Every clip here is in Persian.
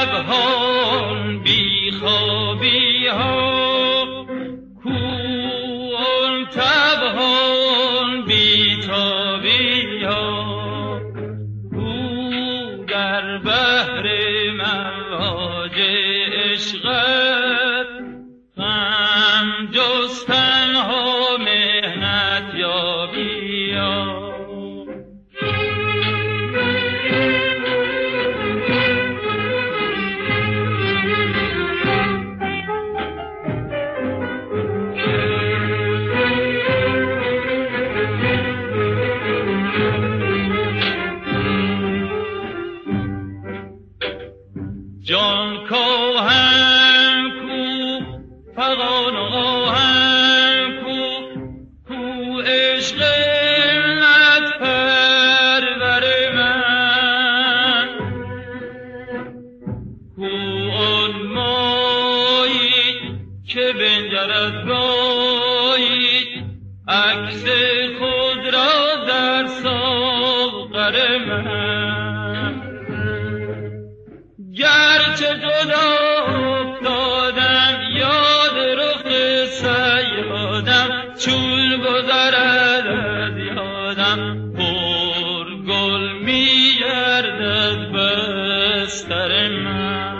شبها بی خوابی ها کو آن تبها بی تابی ها کو در بحر مواج عشقت غم جستن ها مهنت یابی ها. جان کاهن کو فغان آهن کو عشق علت پرور من کو آن مایی که بنجرد گاهی عکس خود را در ساغر من. گرچه جدا افتادم یاد رخ سیادم چون گذرد از یادم پر گل می گردد بستر من.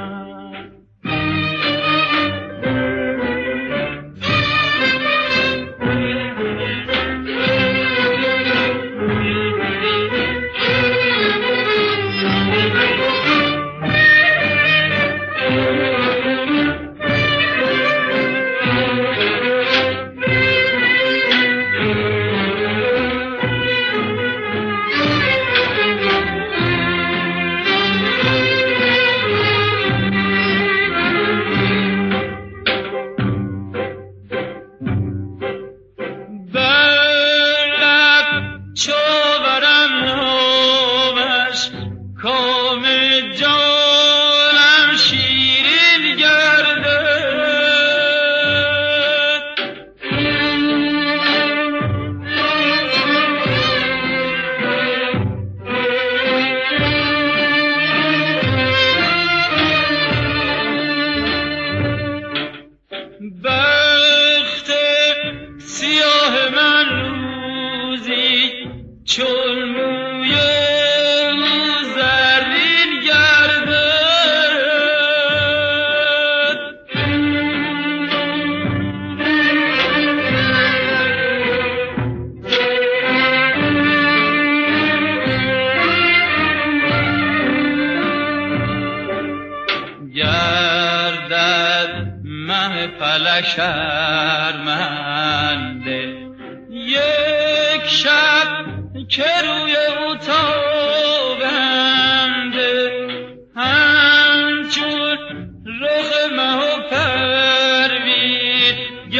کام جانم شیرین گردد بخت سیاه من روزی چون موی گردد مه فلک شرمنده یک شب که روی او تابنده همچون رخ مه و پروین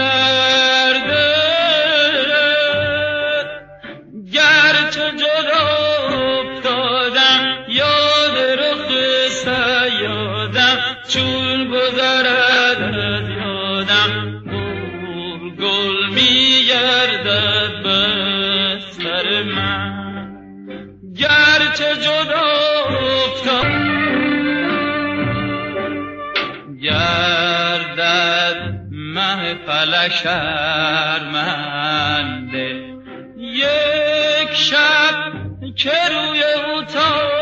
گردد. گرچه جدا افتادم یاد رخ سیادم چون گذرد از یادم پر گل می گردد بستر من. گرچه جدا افتادم گردد مه فلک شرمنده یک شب که روی او